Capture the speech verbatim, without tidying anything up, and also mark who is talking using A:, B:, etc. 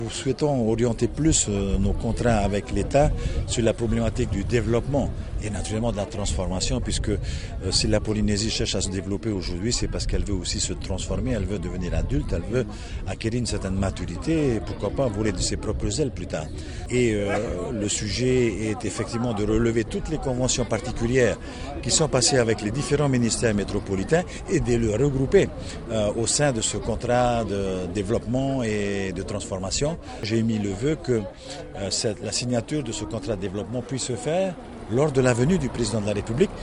A: Nous souhaitons orienter plus nos contrats avec l'État sur la problématique du développement et naturellement de la transformation, puisque si la Polynésie cherche à se développer aujourd'hui, c'est parce qu'elle veut aussi se transformer, elle veut devenir adulte, elle veut acquérir une certaine maturité et pourquoi pas voler de ses propres ailes plus tard. Et euh, le sujet est effectivement de relever toutes les conventions particulières qui sont passées avec les différents ministères métropolitains et de les regrouper euh, au sein de ce contrat de développement et de transformation. J'ai émis le vœu que euh, cette, la signature de ce contrat de développement puisse se faire lors de la venue du président de la République.